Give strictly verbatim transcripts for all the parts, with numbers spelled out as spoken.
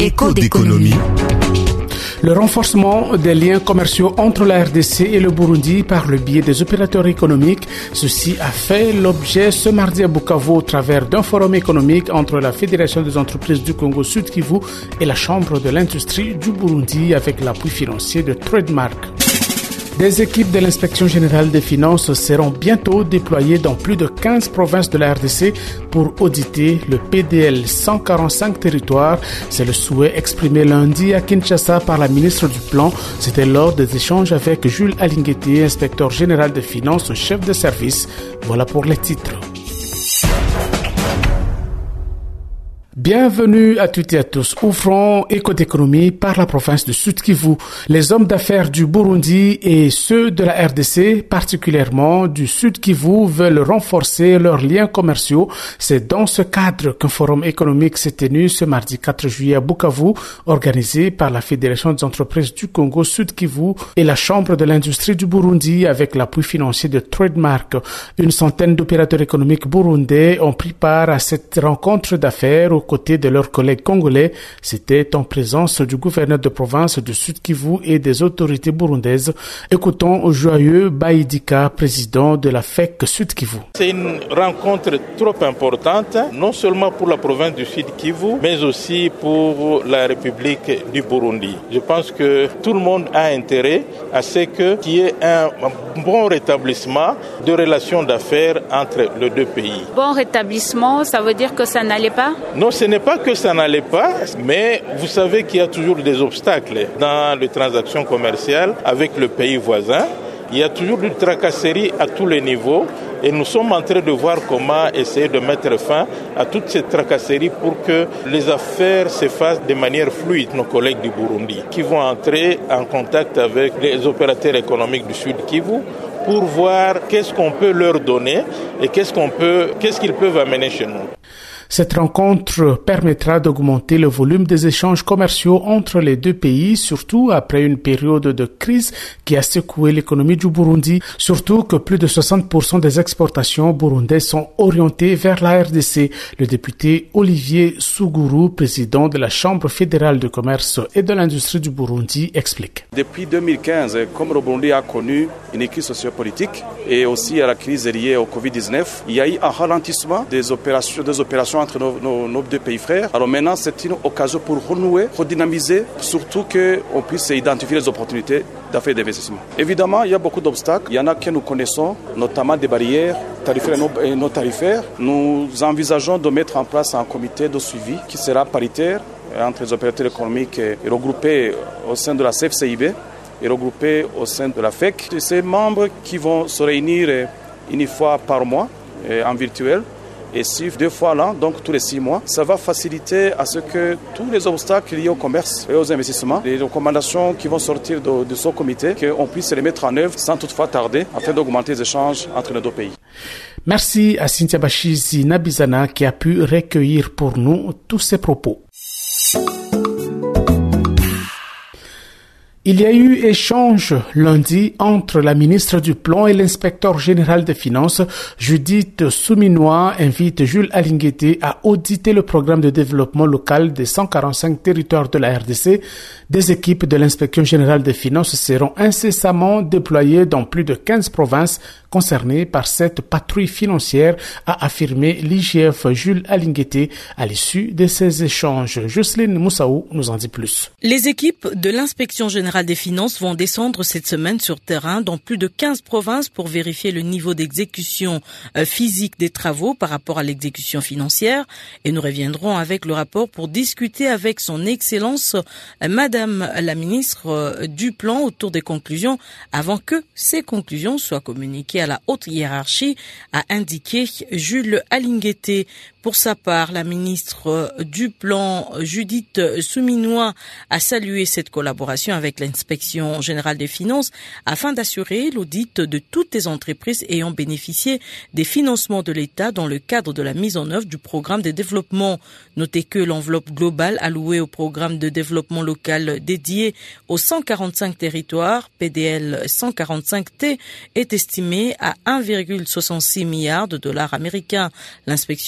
Écho d'économie. Le renforcement des liens commerciaux entre la R D C et le Burundi par le biais des opérateurs économiques, ceci a fait l'objet ce mardi à Bukavu au travers d'un forum économique entre la Fédération des entreprises du Congo Sud Kivu et la Chambre de l'industrie du Burundi avec l'appui financier de Trademark. Des équipes de l'Inspection générale des finances seront bientôt déployées dans plus de quinze provinces de la R D C pour auditer le P D L cent quarante-cinq territoires. C'est le souhait exprimé lundi à Kinshasa par la ministre du Plan. C'était lors des échanges avec Jules Alinguete, inspecteur général des finances, chef de service. Voilà pour les titres. Bienvenue à toutes et à tous. Ouvrons Écho d'économie par la province de Sud Kivu. Les hommes d'affaires du Burundi et ceux de la R D C, particulièrement du Sud Kivu, veulent renforcer leurs liens commerciaux. C'est dans ce cadre qu'un forum économique s'est tenu ce mardi quatre juillet à Bukavu, organisé par la Fédération des entreprises du Congo Sud Kivu et la Chambre de l'industrie du Burundi avec l'appui financier de Trademark. Une centaine d'opérateurs économiques burundais ont pris part à cette rencontre d'affaires aux côtés de leurs collègues congolais. C'était en présence du gouverneur de province du Sud Kivu et des autorités burundaises. Écoutons Joyeux Baïdika, président de la F E C Sud Kivu. C'est une rencontre trop importante, non seulement pour la province du Sud Kivu, mais aussi pour la République du Burundi. Je pense que tout le monde a intérêt à ce qu'il y ait un bon rétablissement de relations d'affaires entre les deux pays. Bon rétablissement, ça veut dire que ça n'allait pas ? Non, ce n'est pas que ça n'allait pas, mais vous savez qu'il y a toujours des obstacles dans les transactions commerciales avec le pays voisin. Il y a toujours des tracasseries à tous les niveaux et nous sommes en train de voir comment essayer de mettre fin à toutes ces tracasseries pour que les affaires se fassent de manière fluide. Nos collègues du Burundi qui vont entrer en contact avec les opérateurs économiques du Sud Kivu pour voir qu'est-ce qu'on peut leur donner et qu'est-ce qu'on peut, qu'est-ce qu'ils peuvent amener chez nous. Cette rencontre permettra d'augmenter le volume des échanges commerciaux entre les deux pays, surtout après une période de crise qui a secoué l'économie du Burundi, surtout que plus de soixante pour cent des exportations burundaises sont orientées vers la R D C. Le député Olivier Sougourou, président de la Chambre fédérale de commerce et de l'industrie du Burundi, explique. Depuis deux mille quinze, comme le Burundi a connu une crise sociopolitique et aussi à la crise liée au covid dix-neuf, il y a eu un ralentissement des opérations, des opérations entre nos, nos, nos deux pays frères. Alors maintenant, c'est une occasion pour renouer, redynamiser, surtout qu'on puisse identifier les opportunités d'affaires et d'investissement. Évidemment, il y a beaucoup d'obstacles. Il y en a que nous connaissons, notamment des barrières tarifaires et non tarifaires. Nous envisageons de mettre en place un comité de suivi qui sera paritaire entre les opérateurs économiques et regroupés au sein de la C F C I B et regroupés au sein de la F E C. Ces membres qui vont se réunir une fois par mois en virtuel et suivre deux fois l'an, donc tous les six mois. Ça va faciliter à ce que tous les obstacles liés au commerce et aux investissements, les recommandations qui vont sortir de, de ce comité, qu'on puisse les mettre en œuvre sans toutefois tarder afin d'augmenter les échanges entre les deux pays. Merci à Cynthia Bachizi Nabizana qui a pu recueillir pour nous tous ces propos. Il y a eu échange lundi entre la ministre du Plan et l'inspecteur général des finances. Judith Souminois invite Jules Alinguete à auditer le programme de développement local des cent quarante-cinq territoires de la R D C. Des équipes de l'inspection générale des finances seront incessamment déployées dans plus de quinze provinces concernées par cette patrouille financière, a affirmé l'I G F Jules Alinguete à l'issue de ces échanges. Jocelyne Moussaou nous en dit plus. Les équipes de l'inspection générale des finances vont descendre cette semaine sur terrain dans plus de quinze provinces pour vérifier le niveau d'exécution physique des travaux par rapport à l'exécution financière. Et nous reviendrons avec le rapport pour discuter avec son Excellence Madame la ministre du Plan autour des conclusions avant que ces conclusions soient communiquées à la haute hiérarchie, a indiqué Jules Alinguete. Pour sa part, la ministre du Plan, Judith Souminois, a salué cette collaboration avec l'inspection générale des finances afin d'assurer l'audit de toutes les entreprises ayant bénéficié des financements de l'État dans le cadre de la mise en œuvre du programme de développement. Notez que l'enveloppe globale allouée au programme de développement local dédié aux cent quarante-cinq territoires, P D L cent quarante-cinq T, est estimée à un virgule soixante-six milliards de dollars américains. L'inspection générale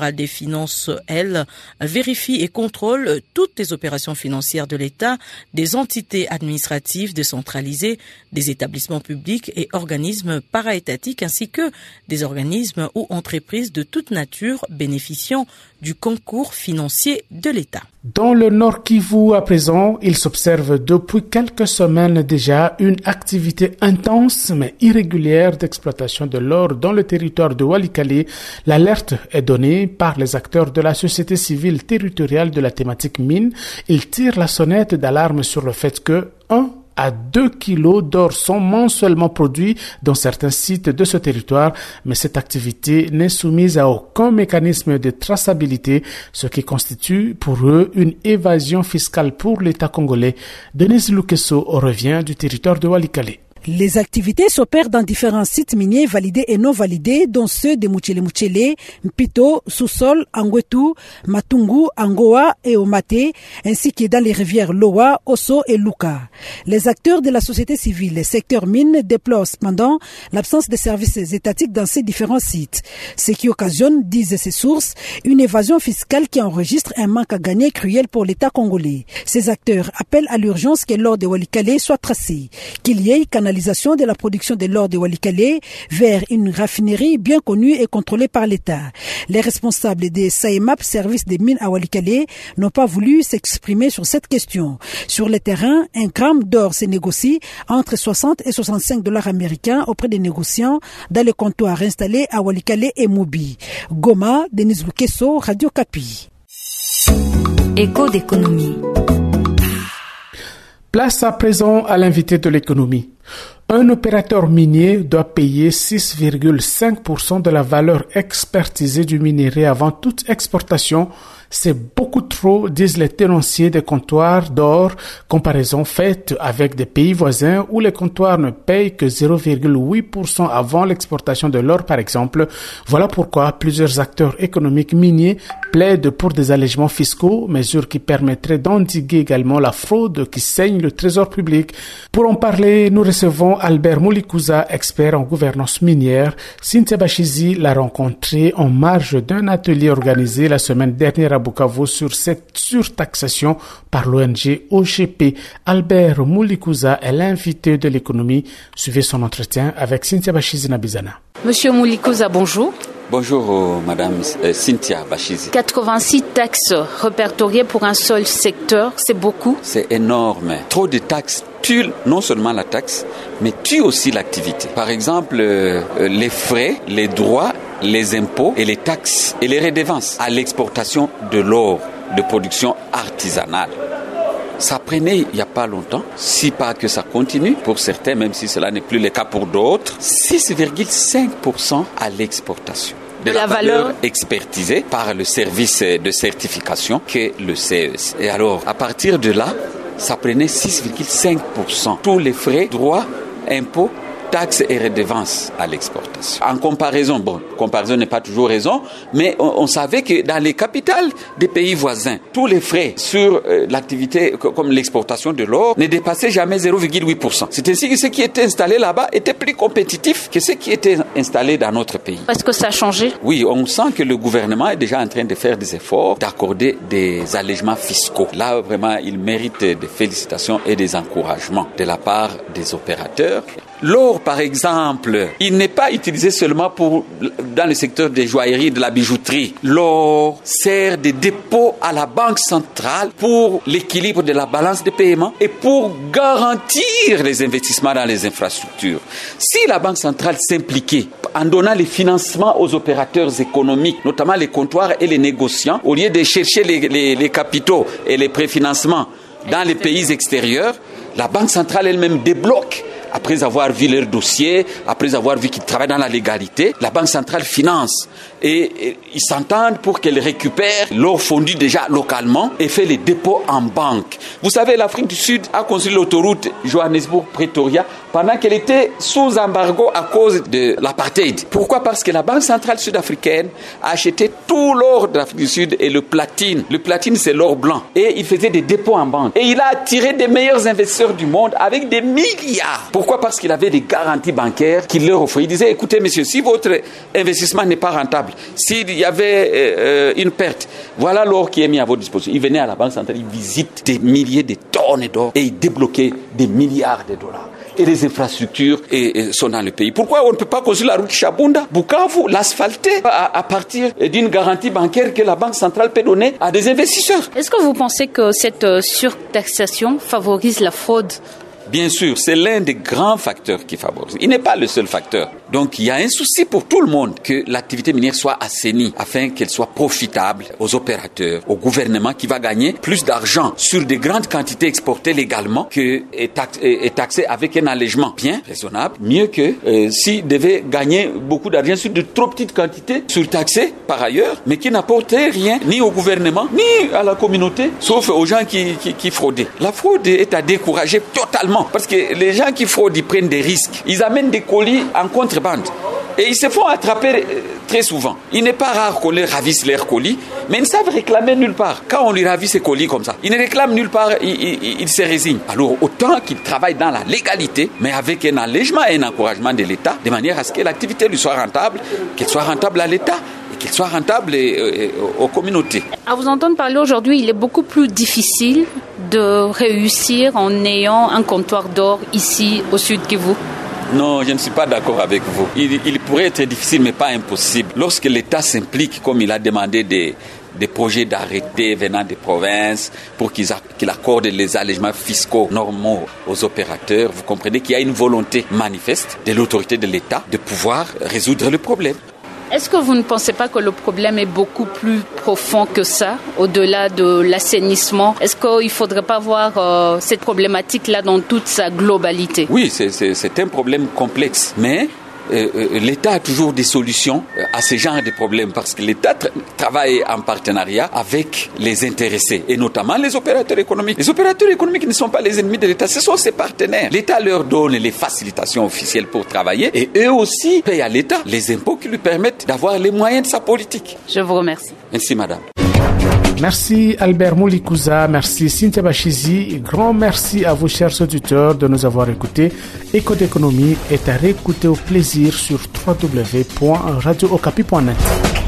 générale des finances, elle, vérifie et contrôle toutes les opérations financières de l'État, des entités administratives décentralisées, des établissements publics et organismes para-étatiques ainsi que des organismes ou entreprises de toute nature bénéficiant du concours financier de l'État. Dans le Nord Kivu, à présent, il s'observe depuis quelques semaines déjà une activité intense mais irrégulière d'exploitation de l'or dans le territoire de Walikale. L'alerte est donnée par les acteurs de la société civile territoriale de la thématique mine. Ils tirent la sonnette d'alarme sur le fait que un à deux kilos d'or sont mensuellement produits dans certains sites de ce territoire, mais cette activité n'est soumise à aucun mécanisme de traçabilité, ce qui constitue pour eux une évasion fiscale pour l'État congolais. Denise Lukeso revient du territoire de Walikale. Les activités s'opèrent dans différents sites miniers validés et non validés, dont ceux de Mouchele Mouchele, Mpito, Sousol, Angwetu, Matungu, Angoa et Omate, ainsi que dans les rivières Loa, Osso et Luka. Les acteurs de la société civile, les secteurs mines, déplorent cependant l'absence de services étatiques dans ces différents sites, ce qui occasionne, disent ces sources, une évasion fiscale qui enregistre un manque à gagner cruel pour l'État congolais. Ces acteurs appellent à l'urgence que l'or de Walikale soit tracé, qu'il y ait canalisation de la production de l'or de Walikale vers une raffinerie bien connue et contrôlée par l'État. Les responsables des S A E M A P, service des mines à Walikale, n'ont pas voulu s'exprimer sur cette question. Sur le terrain, un gramme d'or se négocie entre soixante et soixante-cinq dollars américains auprès des négociants dans les comptoirs installés à Walikale et Mobi. Goma, Denise Lukeso, Radio Kapi. Écho d'économie. Place à présent à l'invité de l'économie. Un opérateur minier doit payer six virgule cinq pour cent de la valeur expertisée du minerai avant toute exportation. C'est beaucoup trop, disent les tenanciers des comptoirs d'or, comparaison faite avec des pays voisins où les comptoirs ne payent que zéro virgule huit pour cent avant l'exportation de l'or, par exemple. Voilà pourquoi plusieurs acteurs économiques miniers plaident pour des allègements fiscaux, mesures qui permettraient d'endiguer également la fraude qui saigne le trésor public. Pour en parler, nous recevons Albert Moulikuza, expert en gouvernance minière. Cynthia Bachizi l'a rencontré en marge d'un atelier organisé la semaine dernière à Bukavu sur cette surtaxation par l'O N G O G P. Albert Moulikuza est l'invité de l'économie. Suivez son entretien avec Cynthia Bachizi Nabizana. Monsieur Moulikuza, bonjour. Bonjour, euh, Madame euh, Cynthia Bachizi. quatre-vingt-six taxes répertoriées pour un seul secteur, c'est beaucoup? C'est énorme. Trop de taxes tuent non seulement la taxe, mais tuent aussi l'activité. Par exemple, euh, les frais, les droits, les impôts et les taxes et les redevances à l'exportation de l'or de production artisanale. Ça prenait il n'y a pas longtemps, si pas que ça continue, pour certains, même si cela n'est plus le cas pour d'autres, six virgule cinq pour cent à l'exportation. De la, la valeur, valeur expertisée par le service de certification qu'est le C E S. Et alors, à partir de là, ça prenait six virgule cinq pour cent. Tous les frais, droits, impôts, taxes et redevances à l'exportation. En comparaison, bon, comparaison n'est pas toujours raison, mais on, on savait que dans les capitales des pays voisins, tous les frais sur euh, l'activité comme l'exportation de l'or ne dépassaient jamais zéro virgule huit pour cent. C'est ainsi que ce qui était installé là-bas était plus compétitif que ce qui était installé dans notre pays. Est-ce que ça a changé? Oui, on sent que le gouvernement est déjà en train de faire des efforts, d'accorder des allègements fiscaux. Là, vraiment, il mérite des félicitations et des encouragements de la part des opérateurs. L'or, par exemple, il n'est pas utilisé seulement pour, dans le secteur des joailleries et de la bijouterie. L'or sert de dépôt à la Banque centrale pour l'équilibre de la balance de paiement et pour garantir les investissements dans les infrastructures. Si la Banque centrale s'impliquait en donnant les financements aux opérateurs économiques, notamment les comptoirs et les négociants, au lieu de chercher les, les, les capitaux et les préfinancements dans les pays extérieurs, la Banque centrale elle-même débloque. Après avoir vu leur dossier, après avoir vu qu'ils travaillent dans la légalité, la Banque centrale finance. Et, et ils s'entendent pour qu'elle récupère l'or fondu déjà localement et fait les dépôts en banque. Vous savez, l'Afrique du Sud a construit l'autoroute Johannesburg-Pretoria pendant qu'elle était sous embargo à cause de l'apartheid. Pourquoi? Parce que la Banque centrale sud-africaine a acheté tout l'or de l'Afrique du Sud et le platine. Le platine, c'est l'or blanc. Et il faisait des dépôts en banque. Et il a attiré des meilleurs investisseurs du monde avec des milliards. Pourquoi? Pourquoi? Parce qu'il avait des garanties bancaires qu'il leur offrait. Il disait, écoutez, messieurs, si votre investissement n'est pas rentable, s'il y avait euh, une perte, voilà l'or qui est mis à votre disposition. Il venait à la Banque centrale, il visite des milliers de tonnes d'or et il débloquait des milliards de dollars. Et les infrastructures et, et sont dans le pays. Pourquoi on ne peut pas construire la route Chabunda, Bukavu, l'asphalter à, à partir d'une garantie bancaire que la Banque centrale peut donner à des investisseurs? Est-ce que vous pensez que cette surtaxation favorise la fraude? Bien sûr, c'est l'un des grands facteurs qui favorise. Il n'est pas le seul facteur. Donc, il y a un souci pour tout le monde que l'activité minière soit assainie afin qu'elle soit profitable aux opérateurs, au gouvernement qui va gagner plus d'argent sur des grandes quantités exportées légalement que est, tax, est taxé avec un allègement bien raisonnable, mieux que euh, s'il devait gagner beaucoup d'argent sur de trop petites quantités surtaxées par ailleurs, mais qui n'apportaient rien ni au gouvernement, ni à la communauté, sauf aux gens qui, qui, qui fraudaient. La fraude est à décourager totalement. Parce que les gens qui fraudent, ils prennent des risques. Ils amènent des colis en contrebande. Et ils se font attraper très souvent. Il n'est pas rare qu'on leur ravisse leurs colis, mais ils ne savent réclamer nulle part. Quand on lui ravisse ses colis comme ça, ils ne réclament nulle part, ils, ils, ils se résignent. Alors autant qu'ils travaillent dans la légalité, mais avec un allègement et un encouragement de l'État, de manière à ce que l'activité lui soit rentable, qu'elle soit rentable à l'État, qu'il soit rentable aux communautés. À vous entendre parler aujourd'hui, il est beaucoup plus difficile de réussir en ayant un comptoir d'or ici au Sud Kivu. Non, je ne suis pas d'accord avec vous. Il, il pourrait être difficile, mais pas impossible. Lorsque l'État s'implique, comme il a demandé des, des projets d'arrêtés venant des provinces pour qu'ils qu'il accorde les allègements fiscaux normaux aux opérateurs, vous comprenez qu'il y a une volonté manifeste de l'autorité de l'État de pouvoir résoudre le problème. Est-ce que vous ne pensez pas que le problème est beaucoup plus profond que ça, au-delà de l'assainissement? Est-ce qu'il ne faudrait pas voir euh, cette problématique-là dans toute sa globalité? Oui, c'est, c'est, c'est un problème complexe, mais euh, l'État a toujours des solutions à ce genre de problèmes parce que l'État tra- travaille en partenariat avec les intéressés et notamment les opérateurs économiques. Les opérateurs économiques ne sont pas les ennemis de l'État, ce sont ses partenaires. L'État leur donne les facilitations officielles pour travailler et eux aussi payent à l'État les impôts qui lui permettent d'avoir les moyens de sa politique. Je vous remercie. Merci madame. Merci Albert Moulikouza, merci Cynthia Bachizi, grand merci à vous chers auditeurs de nous avoir écoutés. Éco d'économie est à réécouter au plaisir sur w w w point radio okapi point net.